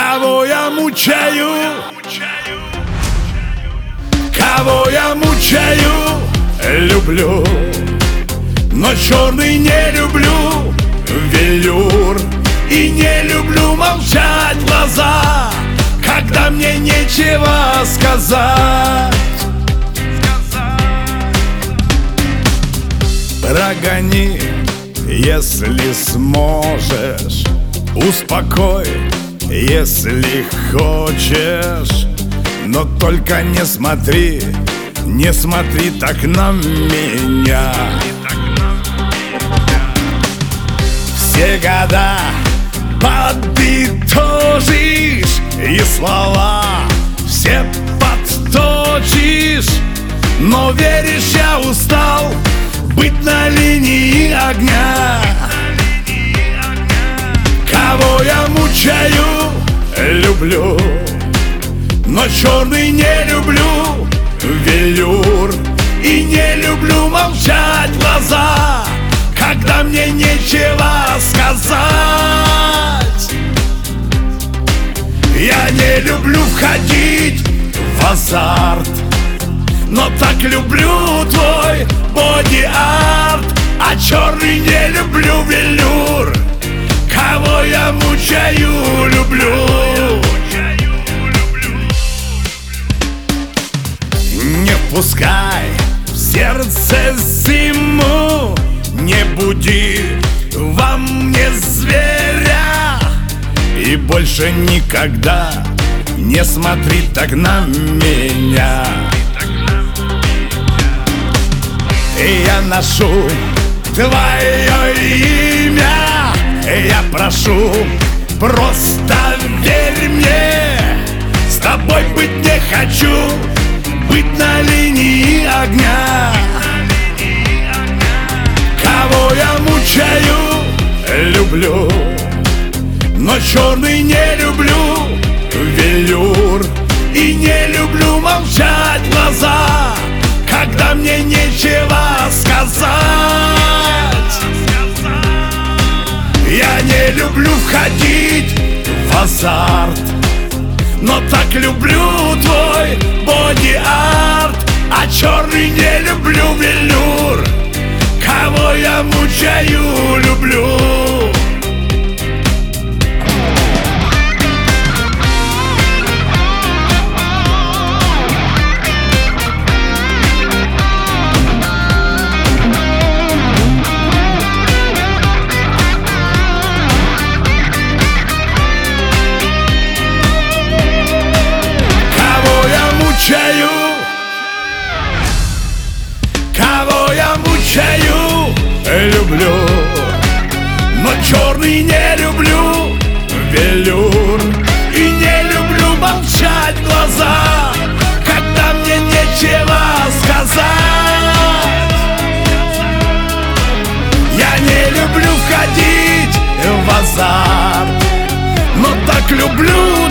Кого я мучаю? Кого я мучаю? Люблю, но черный не люблю велюр. И не люблю молчать в глаза, когда мне нечего сказать. Прогони, если сможешь, успокой, если хочешь, но только не смотри так на меня. Все года подытожишь и слова все подточишь, но веришь, я устал быть на линии огня. Кого я мучаю? Люблю, но черный не люблю велюр. И не люблю молчать в глаза, когда мне нечего сказать. Я не люблю входить в азарт, но так люблю твой боди-арт. А черный не люблю велюр. Кого я мучаю? Люблю. Не пускай в сердце зиму, не буди во мне зверя. И больше никогда не смотри так на меня. И я ношу твое имя, я прошу, просто верь мне. С тобой быть не хочу, быть на линии огня. Кого я мучаю? Люблю, но черный не люблю велюр. И не люблю молчать в глаза, когда мне нечего сказать. Я не люблю входить в азарт, но так люблю твой боди-арт. А черный не люблю велюр. Кого я мучаю? Люблю. Кого я мучаю? Люблю, но черный не люблю велюр. И не люблю молчать в глаза, когда мне нечего сказать. Я не люблю входить в азарт, но так люблю